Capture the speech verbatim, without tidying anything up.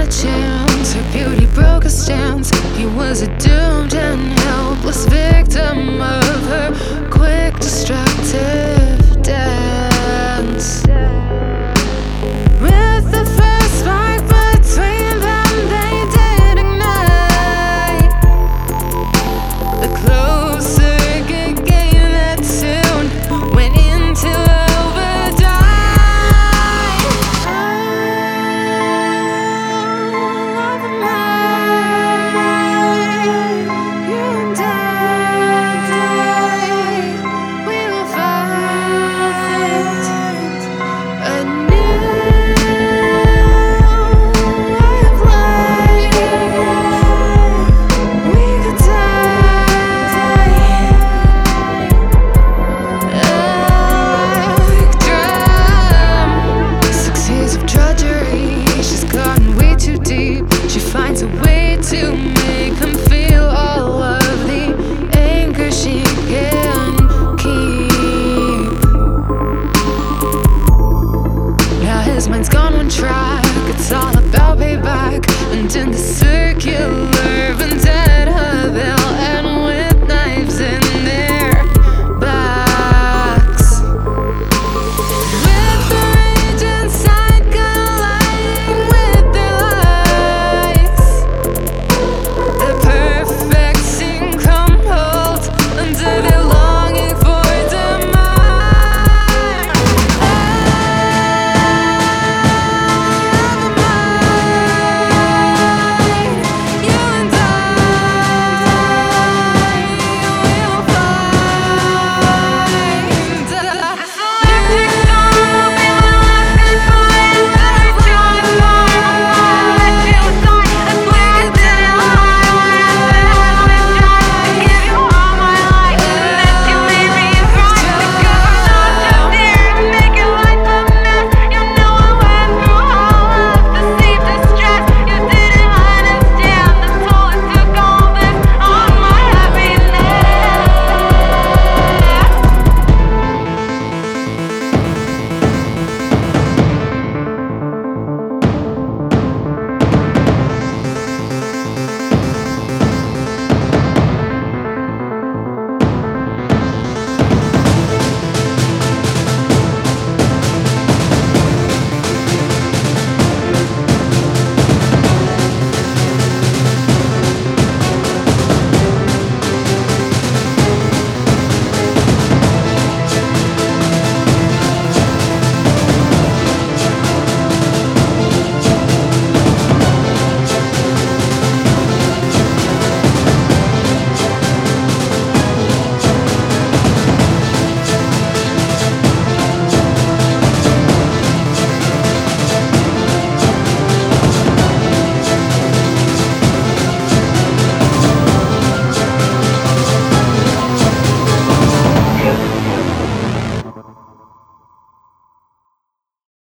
a chance. Her beauty broke his stance. He was a doomed and helpless victim of her quick, destructive dance. With the first spark between them, they did ignite. The closer it came, that tune went into overdrive. She finds a way to make him feel all of the anger she can keep. Now his mind's gone one track. It's all about payback, and in the circuit